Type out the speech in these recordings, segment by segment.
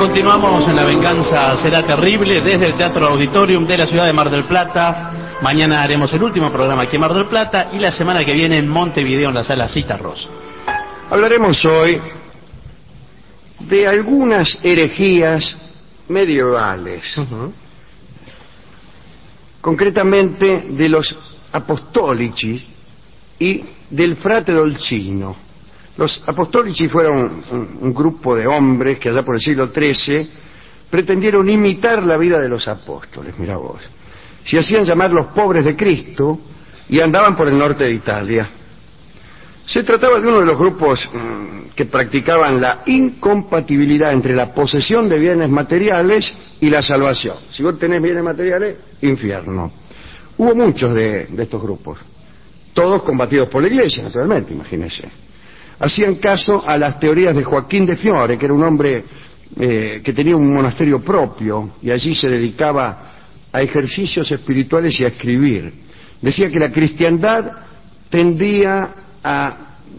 Continuamos en La Venganza Será Terrible desde el Teatro Auditorium de la ciudad de Mar del Plata. Mañana haremos el último programa aquí en Mar del Plata y la semana que viene en Montevideo en la sala Cita Rosa. Hablaremos hoy de algunas herejías medievales, concretamente de los apostolici y del frate Dolcino. Los apostolici fueron un grupo de hombres que allá por el siglo XIII pretendieron imitar la vida de los apóstoles, mira vos. Se hacían llamar los pobres de Cristo y andaban por el norte de Italia. Se trataba de uno de los grupos que practicaban la incompatibilidad entre la posesión de bienes materiales y la salvación. Si vos tenés bienes materiales, infierno. Hubo muchos de estos grupos, todos combatidos por la Iglesia, naturalmente, imagínense. Hacían caso a las teorías de Joaquín de Fiore, que era un hombre que tenía un monasterio propio y allí se dedicaba a ejercicios espirituales y a escribir. Decía que la cristiandad tendía a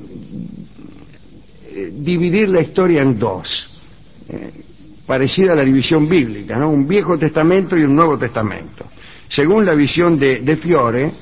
dividir la historia en dos, parecida a la división bíblica, ¿no? Un Viejo Testamento y un Nuevo Testamento. Según la visión de Fiore,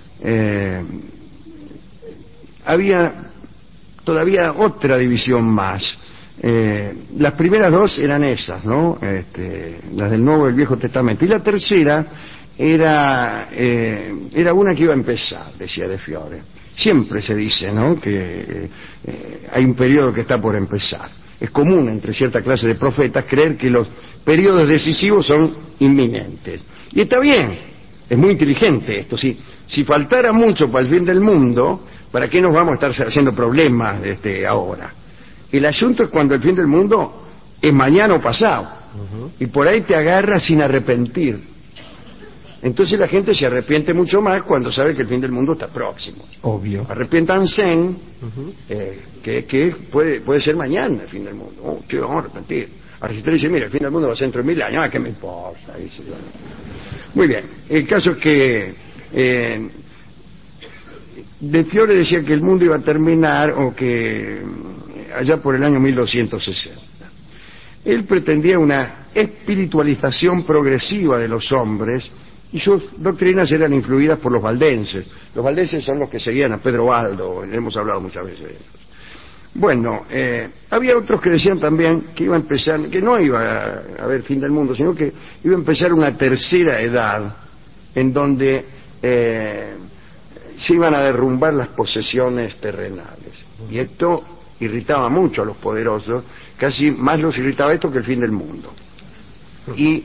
había todavía otra división más. Las primeras dos eran esas, ¿no? Las del Nuevo y el Viejo Testamento. Y la tercera era una que iba a empezar, decía de Fiore. Siempre se dice, ¿no?, que hay un periodo que está por empezar. Es común entre cierta clase de profetas creer que los periodos decisivos son inminentes. Y está bien, es muy inteligente esto. Si faltara mucho para el fin del mundo, ¿para qué nos vamos a estar haciendo problemas ahora? El asunto es cuando el fin del mundo es mañana o pasado. Y por ahí te agarra sin arrepentir. Entonces la gente se arrepiente mucho más cuando sabe que el fin del mundo está próximo. Obvio. Arrepiéntanse, que puede ser mañana el fin del mundo. Oh, che, vamos a arrepentir. Argentina dice, mira, el fin del mundo va a ser dentro de 1000 años. Ah, ¿qué me importa? Dice, bueno. Muy bien. El caso es que de Fiore decía que el mundo iba a terminar o que allá por el año 1260. Él pretendía una espiritualización progresiva de los hombres y sus doctrinas eran influidas por los valdenses. Los valdenses son los que seguían a Pedro Baldo, hemos hablado muchas veces de ellos. Bueno, había otros que decían también que iba a empezar, que no iba a haber fin del mundo, sino que iba a empezar una tercera edad en donde se iban a derrumbar las posesiones terrenales. Y esto irritaba mucho a los poderosos, casi más los irritaba esto que el fin del mundo. Y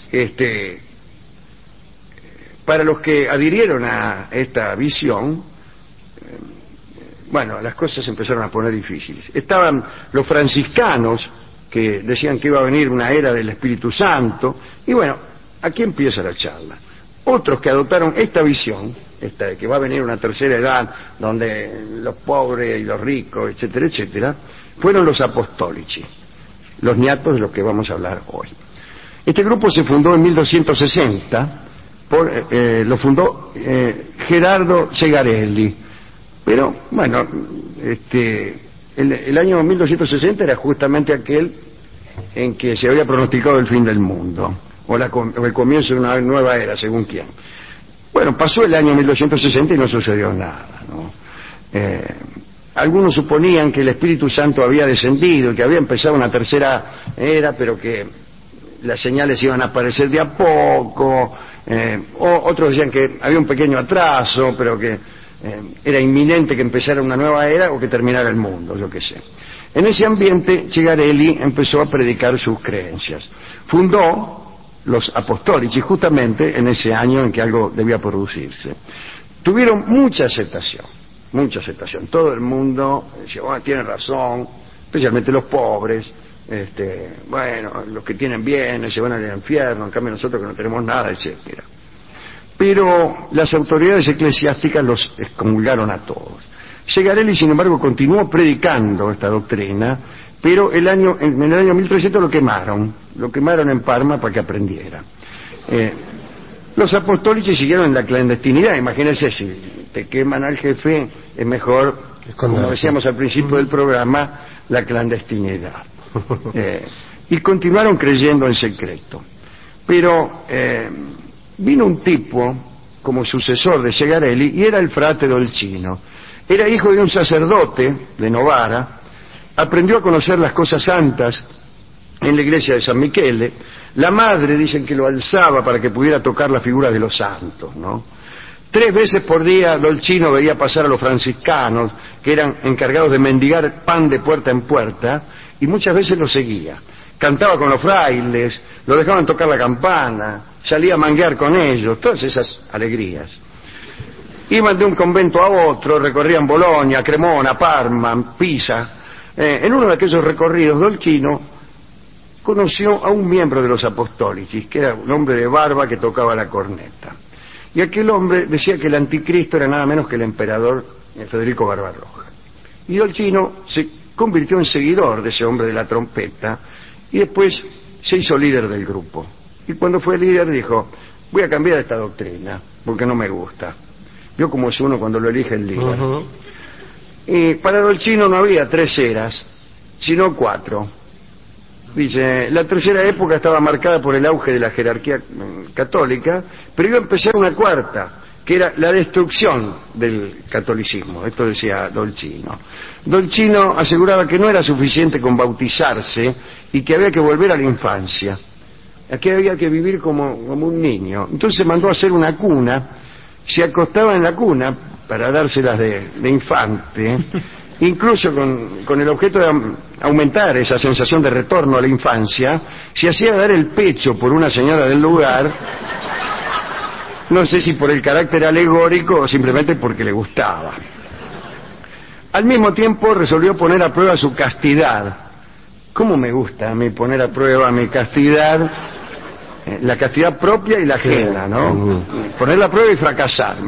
para los que adhirieron a esta visión, bueno, las cosas empezaron a poner difíciles. Estaban los franciscanos, que decían que iba a venir una era del Espíritu Santo, y bueno, aquí empieza la charla. Otros que adoptaron esta visión, esta de que va a venir una tercera edad donde los pobres y los ricos, etcétera, etcétera, fueron los apostolici, los niatos de los que vamos a hablar hoy. Este grupo se fundó en 1260, lo fundó Gerardo Segarelli, pero bueno, el año 1260 era justamente aquel en que se había pronosticado el fin del mundo, o el comienzo de una nueva era, según quién. Bueno, pasó el año 1260 y no sucedió nada, ¿no? Algunos suponían que el Espíritu Santo había descendido y que había empezado una tercera era, pero que las señales iban a aparecer de a poco. Otros decían que había un pequeño atraso, pero que era inminente que empezara una nueva era o que terminara el mundo, yo qué sé. En ese ambiente, Segarelli empezó a predicar sus creencias. Fundó los apostolici justamente en ese año en que algo debía producirse. Tuvieron mucha aceptación. Todo el mundo decía, bueno, tiene razón, especialmente los pobres, bueno, los que tienen bienes se van al infierno, en cambio nosotros que no tenemos nada, etcétera. Pero las autoridades eclesiásticas los excomulgaron a todos. Segarelli, sin embargo, continuó predicando esta doctrina, pero en el año 1300 lo quemaron en Parma para que aprendiera. Los apostolici siguieron en la clandestinidad. Imagínense, si te queman al jefe, es mejor, como decíamos al principio del programa, la clandestinidad. y continuaron creyendo en secreto. Pero vino un tipo como sucesor de Segarelli y era el frate Dolcino. Era hijo de un sacerdote de Novara, aprendió a conocer las cosas santas en la iglesia de San Michele. La madre dicen que lo alzaba para que pudiera tocar la figura de los santos, ¿no? 3 veces por día Dolcino veía pasar a los franciscanos, que eran encargados de mendigar pan de puerta en puerta, y muchas veces lo seguía. Cantaba con los frailes, lo dejaban tocar la campana, salía a manguear con ellos, todas esas alegrías. Iban de un convento a otro, recorrían Bolonia, Cremona, Parma, Pisa. En uno de aquellos recorridos, Dolcino conoció a un miembro de los Apostolicis, que era un hombre de barba que tocaba la corneta. Y aquel hombre decía que el anticristo era nada menos que el emperador Federico Barbarroja. Y Dolcino se convirtió en seguidor de ese hombre de la trompeta y después se hizo líder del grupo. Y cuando fue líder dijo: voy a cambiar esta doctrina porque no me gusta. Vio cómo es uno cuando lo elige el líder. Y para Dolcino no había 3 eras, sino 4. Dice, la tercera época estaba marcada por el auge de la jerarquía católica, pero iba a empezar una 4ª, que era la destrucción del catolicismo. Esto decía Dolcino. Dolcino aseguraba que no era suficiente con bautizarse y que había que volver a la infancia. Aquí había que vivir como un niño. Entonces mandó a hacer una cuna, se acostaba en la cuna para dárselas de infante, incluso con el objeto de aumentar esa sensación de retorno a la infancia, se hacía dar el pecho por una señora del lugar, no sé si por el carácter alegórico o simplemente porque le gustaba. Al mismo tiempo resolvió poner a prueba su castidad. ¿Cómo me gusta a mí poner a prueba mi castidad? La castidad propia y la ajena, ¿no? Ponerla a prueba y fracasarme.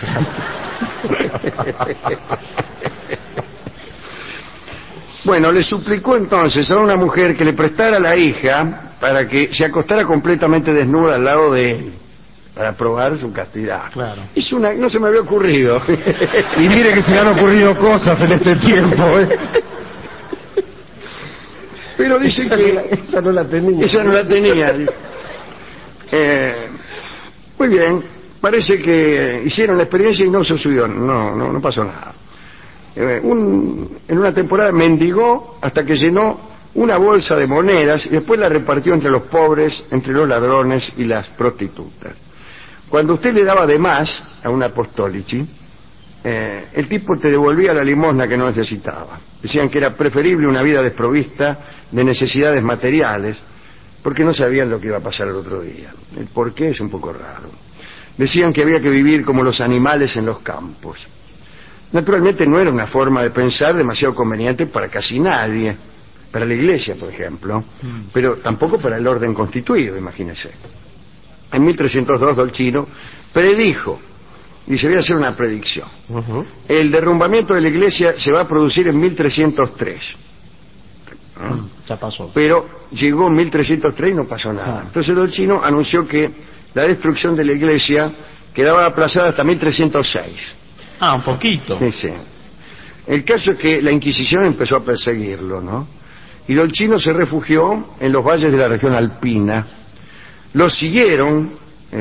Bueno, le suplicó entonces a una mujer que le prestara la hija para que se acostara completamente desnuda al lado de él, para probar su castidad. Claro. No se me había ocurrido. Y mire que se le han ocurrido cosas en este tiempo, ¿eh? Pero dicen que... Esa no la tenía. Esa no la tenía. Muy bien, parece que hicieron la experiencia y no sucedió, no pasó nada. En una temporada mendigó hasta que llenó una bolsa de monedas y después la repartió entre los pobres, entre los ladrones y las prostitutas. Cuando usted le daba de más a un apostolici, el tipo te devolvía la limosna que no necesitaba. Decían que era preferible una vida desprovista de necesidades materiales, porque no sabían lo que iba a pasar el otro día. El porqué es un poco raro. Decían que había que vivir como los animales en los campos. Naturalmente no era una forma de pensar demasiado conveniente para casi nadie, para la Iglesia, por ejemplo, pero tampoco para el orden constituido, imagínese. En 1302 Dolcino predijo, y se voy a hacer una predicción. El derrumbamiento de la Iglesia se va a producir en 1303. Ya pasó. Pero llegó en 1303 y no pasó nada. Entonces Dolcino anunció que la destrucción de la Iglesia quedaba aplazada hasta 1306. Ah, un poquito. Sí, sí. El caso es que la Inquisición empezó a perseguirlo, ¿no? Y Dolcino se refugió en los valles de la región alpina. Lo siguieron,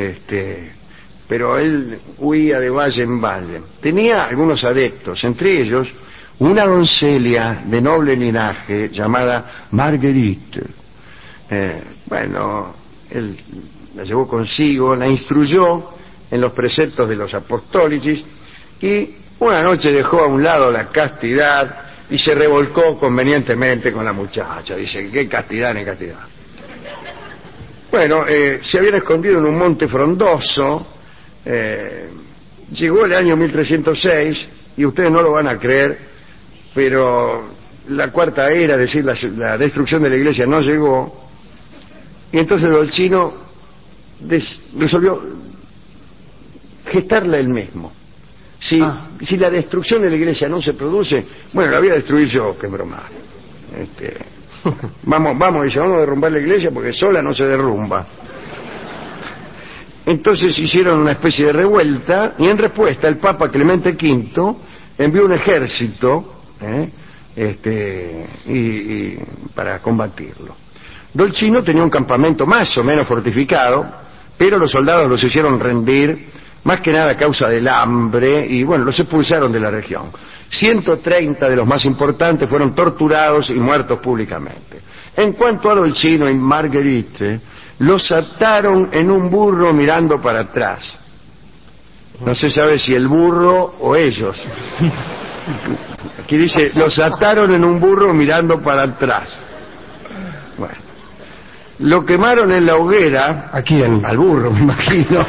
pero él huía de valle en valle. Tenía algunos adeptos, entre ellos una doncella de noble linaje llamada Marguerite. Bueno, él la llevó consigo, la instruyó en los preceptos de los apostolicis y una noche dejó a un lado la castidad y se revolcó convenientemente con la muchacha. Dice, qué castidad ni castidad. Bueno, se habían escondido en un monte frondoso. Llegó el año 1306 y ustedes no lo van a creer, pero la cuarta era, es decir, la destrucción de la Iglesia no llegó, y entonces Dolcino resolvió gestarla él mismo. Si la destrucción de la Iglesia no se produce, bueno, la voy a destruir yo, que broma. Vamos a derrumbar la Iglesia porque sola no se derrumba. Entonces hicieron una especie de revuelta y en respuesta el Papa Clemente V envió un ejército para combatirlo. Dolcino tenía un campamento más o menos fortificado, pero los soldados los hicieron rendir, más que nada a causa del hambre, y bueno, los expulsaron de la región. 130 de los más importantes fueron torturados y muertos públicamente. En cuanto a Dolcino y Marguerite, los ataron en un burro mirando para atrás. No se sabe si el burro o ellos. Aquí dice, los ataron en un burro mirando para atrás. Bueno. Lo quemaron en la hoguera. ¿A quién? Al burro, me imagino.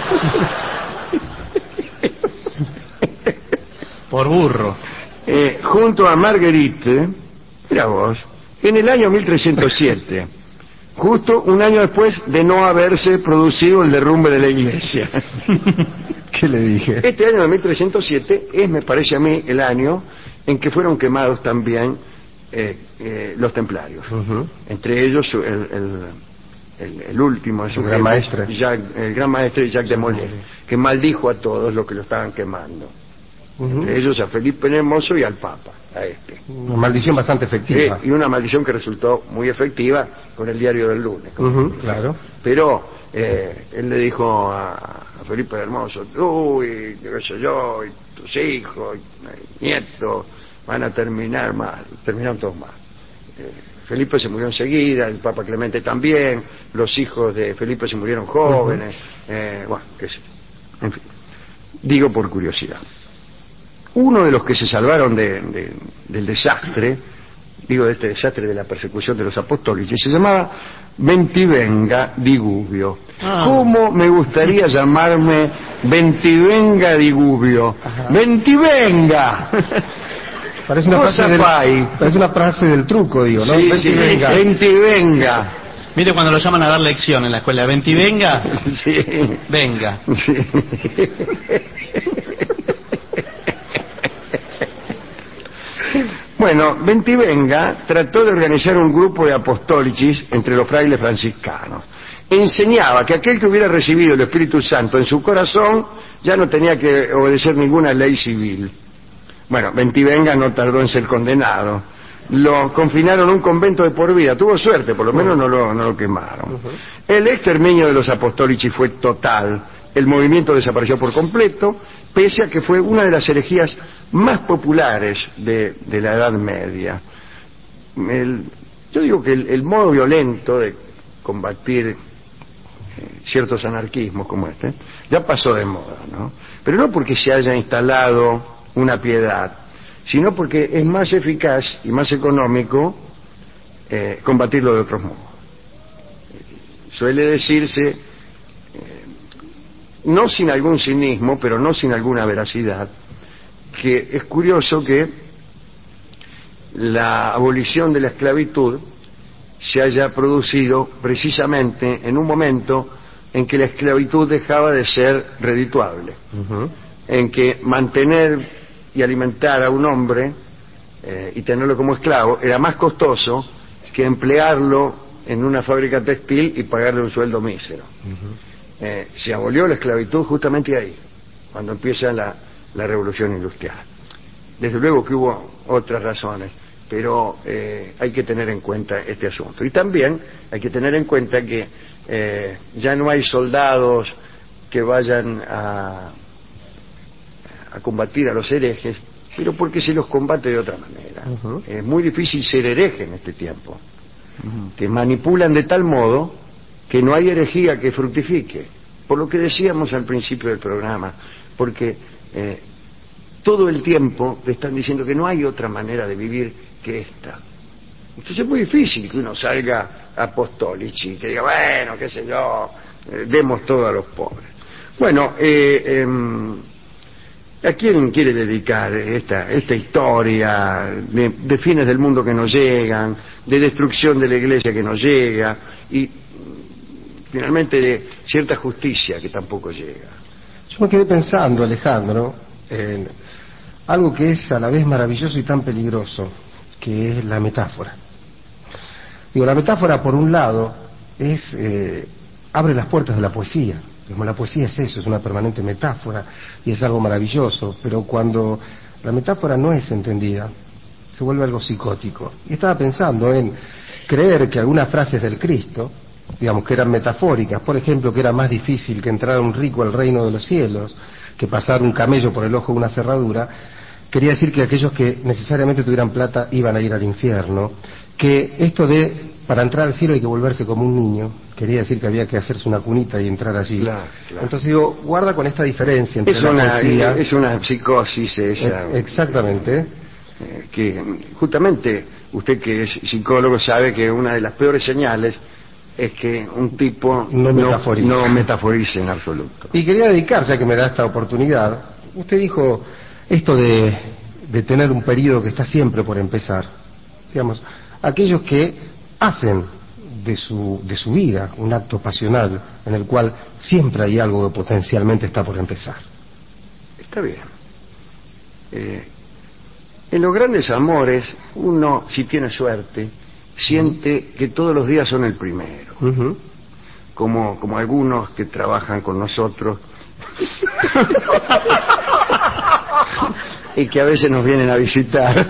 Por burro. Junto a Marguerite, mira vos, en el año 1307, justo un año después de no haberse producido el derrumbe de la iglesia. ¿Qué le dije? Este año de 1307 es, me parece a mí, el año en que fueron quemados también los templarios. Entre ellos el último, el gran maestre. El gran maestre Jacques de Molay, que maldijo a todos los que lo estaban quemando. Entre ellos a Felipe el Hermoso y al Papa, a este. Una maldición bastante efectiva. Y una maldición que resultó muy efectiva con el diario del lunes. Claro. Pero él le dijo a Felipe el Hermoso, tú y qué sé yo, y tus hijos, y nietos, van a terminar mal. Terminaron todos mal. Felipe se murió enseguida, el Papa Clemente también, los hijos de Felipe se murieron jóvenes, bueno, qué sé yo. En fin, digo por curiosidad. Uno de los que se salvaron del desastre, digo de este desastre de la persecución de los apóstoles, se llamaba Bentivenga di Gubbio. ¿Cómo me gustaría llamarme Bentivenga di Gubbio? ¡Bentivenga! Parece una frase del truco, digo, ¿no? Sí, Bentivenga. Bentivenga. Mire cuando lo llaman a dar lección en la escuela, Bentivenga, Sí. venga. Sí. Bueno, Bentivenga trató de organizar un grupo de apostólicis entre los frailes franciscanos. Enseñaba que aquel que hubiera recibido el Espíritu Santo en su corazón ya no tenía que obedecer ninguna ley civil. Bueno, Bentivenga no tardó en ser condenado. Lo confinaron a un convento de por vida. Tuvo suerte, por lo menos no lo quemaron. El exterminio de los apostólicis fue total. El movimiento desapareció por completo, pese a que fue una de las herejías más populares de la Edad Media. Yo digo que el modo violento de combatir ciertos anarquismos como este ya pasó de moda, ¿no? Pero no porque se haya instalado una piedad, sino porque es más eficaz y más económico combatirlo de otros modos. Suele decirse, no sin algún cinismo, pero no sin alguna veracidad, que es curioso que la abolición de la esclavitud se haya producido precisamente en un momento en que la esclavitud dejaba de ser redituable, en que mantener y alimentar a un hombre y tenerlo como esclavo era más costoso que emplearlo en una fábrica textil y pagarle un sueldo mísero. Se abolió la esclavitud justamente ahí, cuando empieza la revolución industrial. Desde luego que hubo otras razones, pero hay que tener en cuenta este asunto. Y también hay que tener en cuenta que ya no hay soldados que vayan a combatir a los herejes, pero porque se los combate de otra manera. Es muy difícil ser hereje en este tiempo. Te manipulan de tal modo que no hay herejía que fructifique, por lo que decíamos al principio del programa, porque todo el tiempo te están diciendo que no hay otra manera de vivir que esta. Entonces es muy difícil que uno salga apostólici, que diga, bueno, qué sé yo, demos todo a los pobres. Bueno, ¿a quién quiere dedicar esta historia de fines del mundo que nos llegan, de destrucción de la iglesia que nos llega y finalmente de cierta justicia que tampoco llega? Yo me quedé pensando, Alejandro, en algo que es a la vez maravilloso y tan peligroso, que es la metáfora. Digo, la metáfora, por un lado, abre las puertas de la poesía. Como la poesía es eso, es una permanente metáfora y es algo maravilloso, pero cuando la metáfora no es entendida, se vuelve algo psicótico. Y estaba pensando en creer que algunas frases del Cristo, digamos, que eran metafóricas, por ejemplo, que era más difícil que entrar un rico al reino de los cielos, que pasar un camello por el ojo de una cerradura, quería decir que aquellos que necesariamente tuvieran plata iban a ir al infierno, que esto de para entrar al cielo hay que volverse como un niño, quería decir que había que hacerse una cunita y entrar allí. Claro. Entonces digo, guarda con esta diferencia entre poesía. Es una psicosis esa. Exactamente. Que justamente usted que es psicólogo sabe que una de las peores señales es que un tipo no metaforice en absoluto. Y quería dedicarse, a que me da esta oportunidad. Usted dijo esto de tener un periodo que está siempre por empezar. Digamos, aquellos que hacen de su vida un acto pasional en el cual siempre hay algo que potencialmente está por empezar. Está bien. En los grandes amores, uno, si tiene suerte, siente que todos los días son el primero. Como algunos que trabajan con nosotros y que a veces nos vienen a visitar.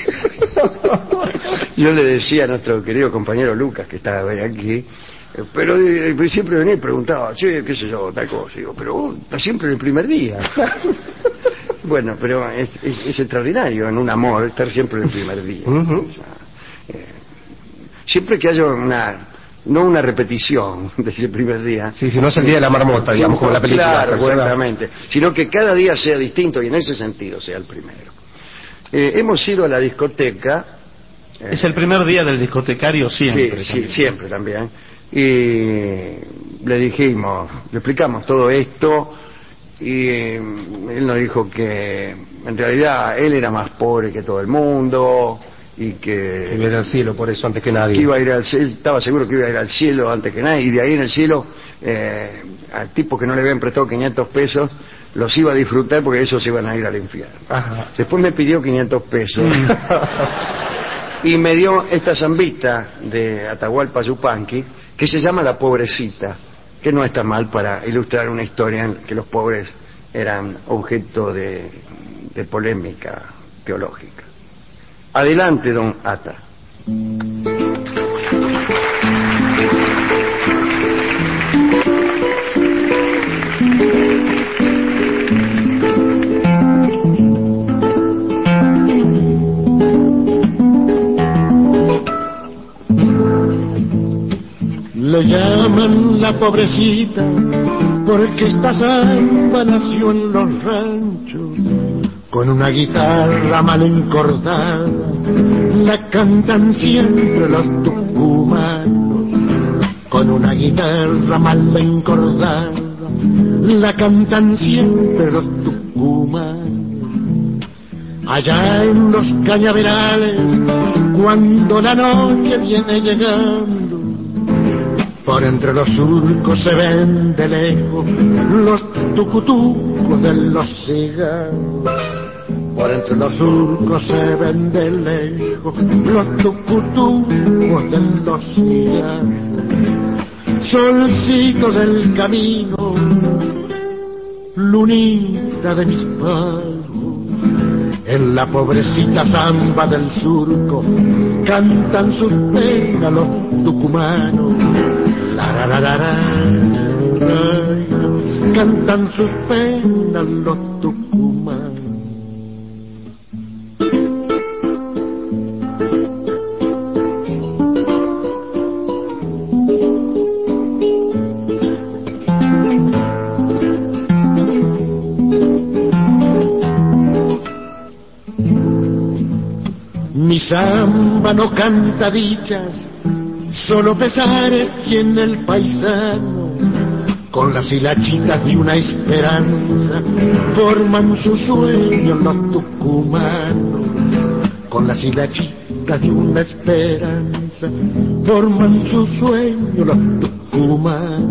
Yo le decía a nuestro querido compañero Lucas, que está aquí, pero siempre venía y preguntaba, che, qué sé yo, tal cosa. Digo, pero vos estás siempre en el primer día. Bueno, pero es extraordinario en un amor estar siempre en el primer día. O sea, siempre que haya no una repetición de ese primer día. Sí, si no es el día de la marmota, digamos, como la película. Claro, exactamente. Sino que cada día sea distinto y en ese sentido sea el primero. Hemos ido a la discoteca. Es el primer día del discotecario siempre. Sí, siempre también. Y le explicamos todo esto y él nos dijo que en realidad él era más pobre que todo el mundo y que iba a ir al cielo por eso antes que nadie. Que iba a ir al cielo, estaba seguro que iba a ir al cielo antes que nadie, y de ahí en el cielo al tipo que no le habían prestado 500 pesos los iba a disfrutar porque esos iban a ir al infierno. Ajá. Después me pidió 500 pesos y me dio esta zambita de Atahualpa Yupanqui que se llama La Pobrecita, que no está mal para ilustrar una historia en que los pobres eran objeto de polémica teológica. Adelante, don Ata. Le llaman la pobrecita porque esta samba nació en los ranchos con una guitarra mal encordada, la cantan siempre los tucumanos. Con una guitarra mal encordada, la cantan siempre los tucumanos. Allá en los cañaverales, cuando la noche viene llegando, por entre los surcos se ven de lejos los tucutucos de los cigarros. Por entre los surcos se ven de lejos los tucutucos de los cigarros. Solcito del camino, lunita de mis pagos, en la pobrecita zamba del surco cantan sus penas los tucumanos. La, la, la, la, cantan sus penas los tucumanos. Mi samba no canta dichas, solo pesares tiene el paisano. Con las hilachitas de una esperanza forman su sueño los tucumanos. Con las hilachitas de una esperanza forman su sueño los tucumanos.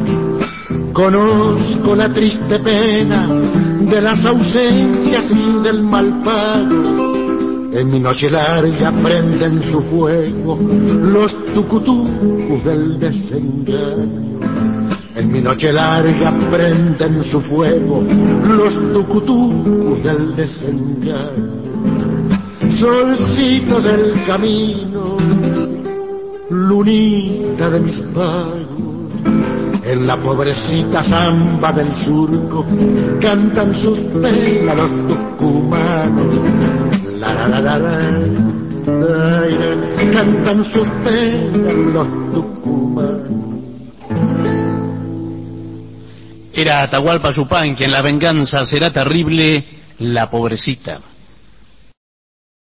Conozco la triste pena de las ausencias y del mal pago. En mi noche larga prenden su fuego los tucutucos del desengaño. En mi noche larga prenden su fuego los tucutucos del desengaño. Solcito del camino, lunita de mis pagos. En la pobrecita zamba del surco cantan sus penas los tucumanos. La la la la la, cantan sus penas los tucumanos. Era Atahualpa Yupanqui en La venganza será terrible, la pobrecita.